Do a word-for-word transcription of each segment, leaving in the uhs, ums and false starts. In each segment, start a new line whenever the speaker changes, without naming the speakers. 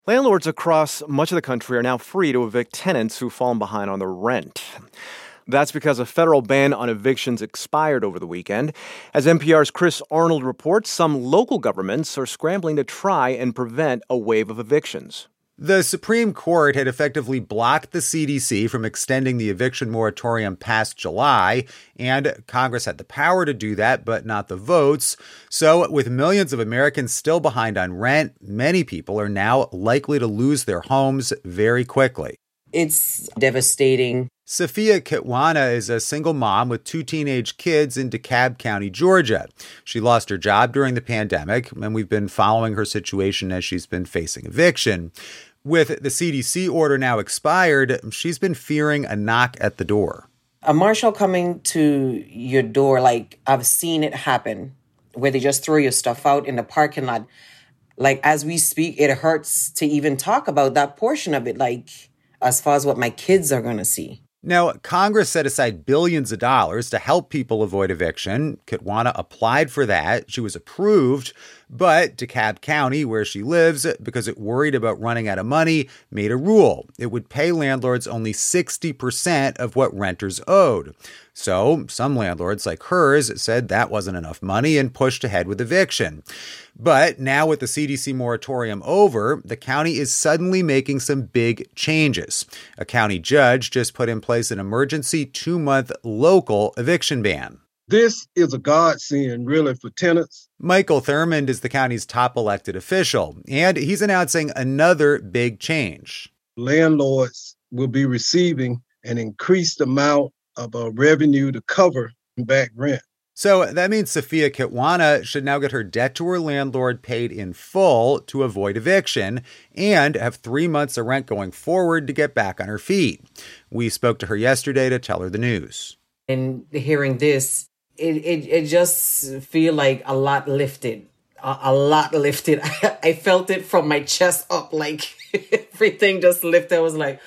Landlords across much of the country are now free to evict tenants who've fallen behind on their rent. That's because a federal ban on evictions expired over the weekend. As N P R's Chris Arnold reports, some local governments are scrambling to try and prevent a wave of evictions.
The Supreme Court had effectively blocked the C D C from extending the eviction moratorium past July, and Congress had the power to do that, but not the votes. So with millions of Americans still behind on rent, many people are now likely to lose their homes very quickly.
It's devastating.
Sophia Kitwana is a single mom with two teenage kids in DeKalb County, Georgia. She lost her job during the pandemic, and we've been following her situation as she's been facing eviction. With the C D C order now expired, she's been fearing a knock at the door.
A marshal coming to your door, like I've seen it happen, where they just throw your stuff out in the parking lot. Like as we speak, it hurts to even talk about that portion of it, like as far as what my kids are going to see.
Now, Congress set aside billions of dollars to help people avoid eviction. Kitwana applied for that. She was approved, but DeKalb County, where she lives, because it worried about running out of money, made a rule. It would pay landlords only sixty percent of what renters owed. So some landlords, like hers, said that wasn't enough money and pushed ahead with eviction. But now with the C D C moratorium over, the county is suddenly making some big changes. A county judge just put in place an emergency two-month local eviction ban.
This is a godsend, really, for tenants.
Michael Thurmond is the county's top elected official, and he's announcing another big change.
Landlords will be receiving an increased amount of uh, revenue to cover back rent.
So that means Sophia Kitwana should now get her debt to her landlord paid in full to avoid eviction and have three months of rent going forward to get back on her feet. We spoke to her yesterday to tell her the news.
And hearing this, it it, it just feel like a lot lifted, a, a lot lifted. I felt it from my chest up, like everything just lifted. I was like,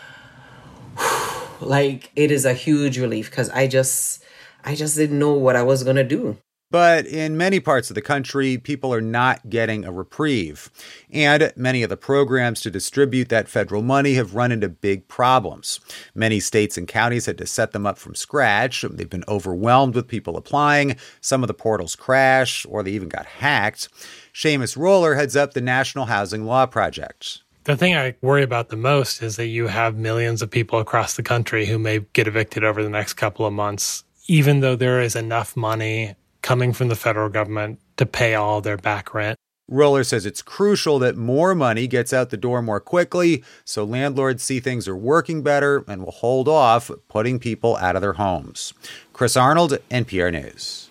like it is a huge relief because I just... I just didn't know what I was going to do.
But in many parts of the country, people are not getting a reprieve. And many of the programs to distribute that federal money have run into big problems. Many states and counties had to set them up from scratch. They've been overwhelmed with people applying. Some of the portals crash, or they even got hacked. Seamus Roller heads up the National Housing Law Project.
The thing I worry about the most is that you have millions of people across the country who may get evicted over the next couple of months, even though there is enough money coming from the federal government to pay all their back rent.
Roller says it's crucial that more money gets out the door more quickly so landlords see things are working better and will hold off putting people out of their homes. Chris Arnold, N P R News.